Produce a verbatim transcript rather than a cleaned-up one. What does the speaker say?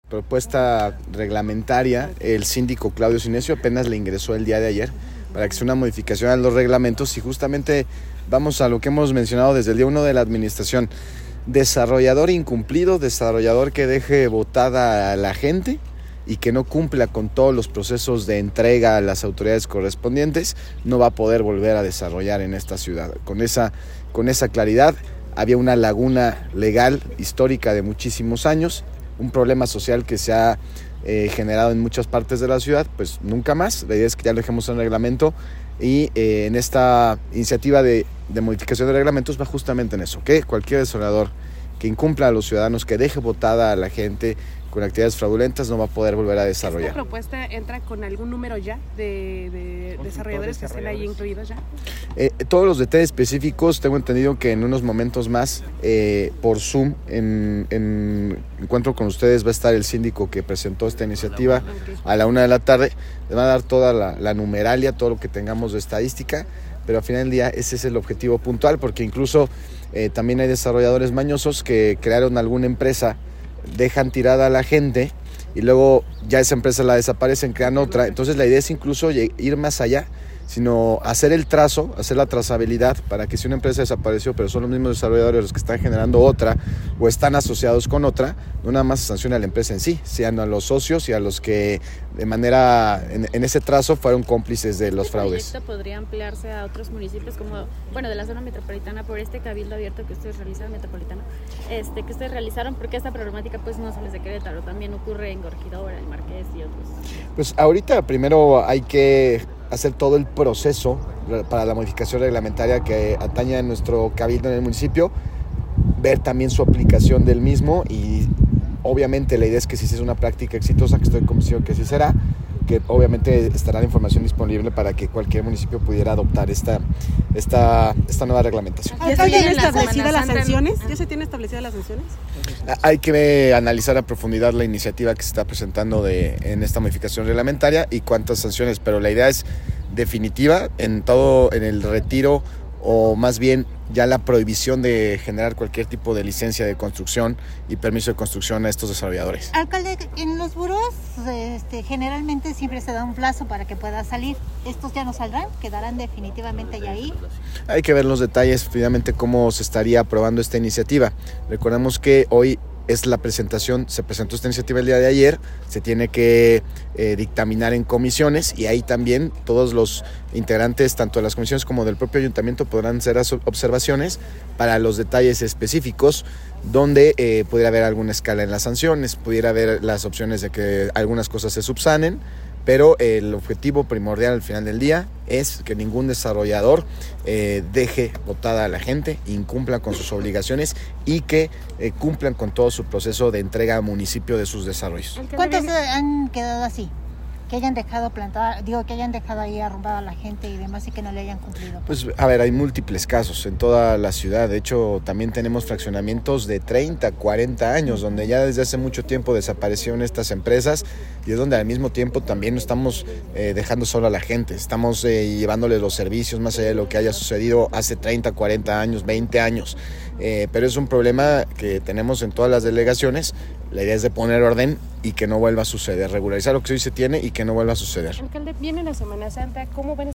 Propuesta reglamentaria, el síndico Claudio Sinesio apenas le ingresó el día de ayer para que sea una modificación a los reglamentos y justamente vamos a lo que hemos mencionado desde el día uno de la administración. Desarrollador incumplido, desarrollador que deje botada a la gente y que no cumpla con todos los procesos de entrega a las autoridades correspondientes, no va a poder volver a desarrollar en esta ciudad. Con esa, con esa claridad, había una laguna legal histórica de muchísimos años, un problema social que se ha eh, generado en muchas partes de la ciudad, pues nunca más. La idea es que ya lo dejemos en el reglamento y eh, en esta iniciativa de, de modificación de reglamentos va justamente en eso, que cualquier desarrollador que incumpla a los ciudadanos, que deje botada a la gente con actividades fraudulentas, no va a poder volver a desarrollar. ¿Esta propuesta entra con algún número ya de, de desarrolladores que estén ahí incluidos ya? Eh, todos los detalles específicos, tengo entendido que en unos momentos más, eh, por Zoom, en, en encuentro con ustedes, va a estar el síndico que presentó esta iniciativa a la una de la tarde. Le van a dar toda la, la numeralia, todo lo que tengamos de estadística, pero al final del día ese es el objetivo puntual, porque incluso eh, también hay desarrolladores mañosos que crearon alguna empresa, dejan tirada a la gente y luego ya esa empresa la desaparecen, crean otra. Entonces la idea es incluso ir más allá, sino hacer el trazo, hacer la trazabilidad para que si una empresa desapareció, pero son los mismos desarrolladores los que están generando otra o están asociados con otra, no nada más se sanciona a la empresa en sí, sino a los socios y a los que de manera, en, en ese trazo fueron cómplices de los fraudes. ¿Este proyecto podría ampliarse a otros municipios como, bueno, de la zona metropolitana por este cabildo abierto que ustedes realizaron, metropolitano, este, que ustedes realizaron, porque esta problemática pues no solo es de Querétaro, también ocurre en Corregidora, El Marqués y otros? Pues ahorita primero hay que hacer todo el proceso para la modificación reglamentaria que atañe a nuestro cabildo en el municipio, ver también su aplicación del mismo y obviamente la idea es que si es una práctica exitosa, que estoy convencido que sí será, que obviamente estará la información disponible para que cualquier municipio pudiera adoptar esta, esta, esta nueva reglamentación. ¿Ya se tienen establecidas las sanciones? ¿Ya se tienen establecidas las sanciones? Hay que analizar a profundidad la iniciativa que se está presentando de, en esta modificación reglamentaria y cuántas sanciones, pero la idea es definitiva en todo, en el retiro o más bien ya la prohibición de generar cualquier tipo de licencia de construcción y permiso de construcción a estos desarrolladores. Alcalde, en los burós este, generalmente siempre se da un plazo para que pueda salir. ¿Estos ya no saldrán? ¿Quedarán definitivamente ya ahí? Hay que ver los detalles, finalmente, cómo se estaría aprobando esta iniciativa. Recordemos que hoy es la presentación, se presentó esta iniciativa el día de ayer, se tiene que eh, dictaminar en comisiones y ahí también todos los integrantes, tanto de las comisiones como del propio ayuntamiento, podrán hacer observaciones para los detalles específicos donde eh, pudiera haber alguna escala en las sanciones, pudiera haber las opciones de que algunas cosas se subsanen, pero eh, el objetivo primordial al final del día es que ningún desarrollador eh, deje botada a la gente, incumpla con sus obligaciones y que eh, cumplan con todo su proceso de entrega al municipio de sus desarrollos. ¿Cuántos han quedado así? Que hayan dejado plantada, digo, que hayan dejado ahí arrumbada a la gente y demás y que no le hayan cumplido. Pues a ver, hay múltiples casos en toda la ciudad. De hecho, también tenemos fraccionamientos de treinta, cuarenta años, donde ya desde hace mucho tiempo desaparecieron estas empresas y es donde al mismo tiempo también no estamos eh, dejando solo a la gente, estamos eh, llevándoles los servicios más allá de lo que haya sucedido hace treinta, cuarenta años, veinte años. Eh, pero es un problema que tenemos en todas las delegaciones. La idea es de poner orden y que no vuelva a suceder, regularizar lo que hoy se tiene y que no vuelva a suceder. Alcalde, viene la Semana Santa, ¿cómo van a